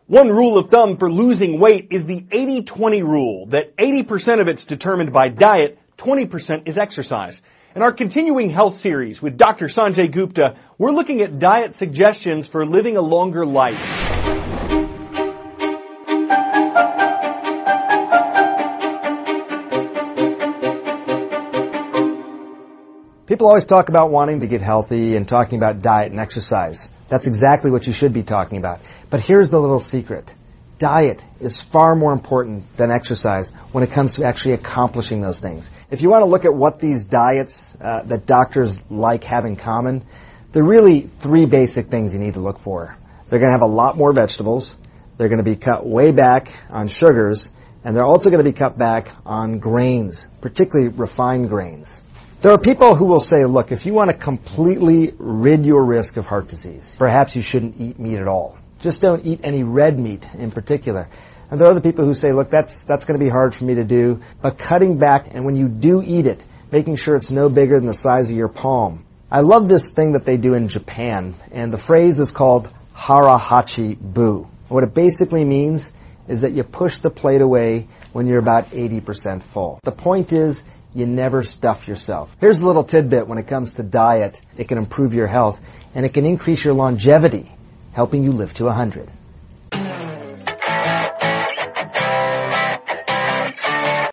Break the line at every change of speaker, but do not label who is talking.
One rule of thumb for losing weight is the 80-20 rule, that 80% of it's determined by diet, 20% is exercise. In our continuing health series with Dr. Sanjay Gupta, we're looking at diet suggestions for living a longer life.
People always talk about wanting to get healthy and talking about diet and exercise. That's exactly what you should be talking about. But here's the little secret. Diet is far more important than exercise when it comes to actually accomplishing those things. If you want to look at what these diets that doctors like have in common, there are really three basic things you need to look for. They're going to have a lot more vegetables, they're going to be cut way back on sugars, and they're also going to be cut back on grains, particularly refined grains. There are people who will say, look, if you want to completely rid your risk of heart disease, perhaps you shouldn't eat meat at all. Just don't eat any red meat in particular. And there are other people who say, look, that's going to be hard for me to do, but cutting back, and when you do eat it, making sure it's no bigger than the size of your palm. I love this thing that they do in Japan, and the phrase is called harahachi bu. What it basically means is that you push the plate away when you're about 80% full. The point is, you never stuff yourself. Here's a little tidbit when it comes to diet. It can improve your health, and it can increase your longevity, helping you live to 100.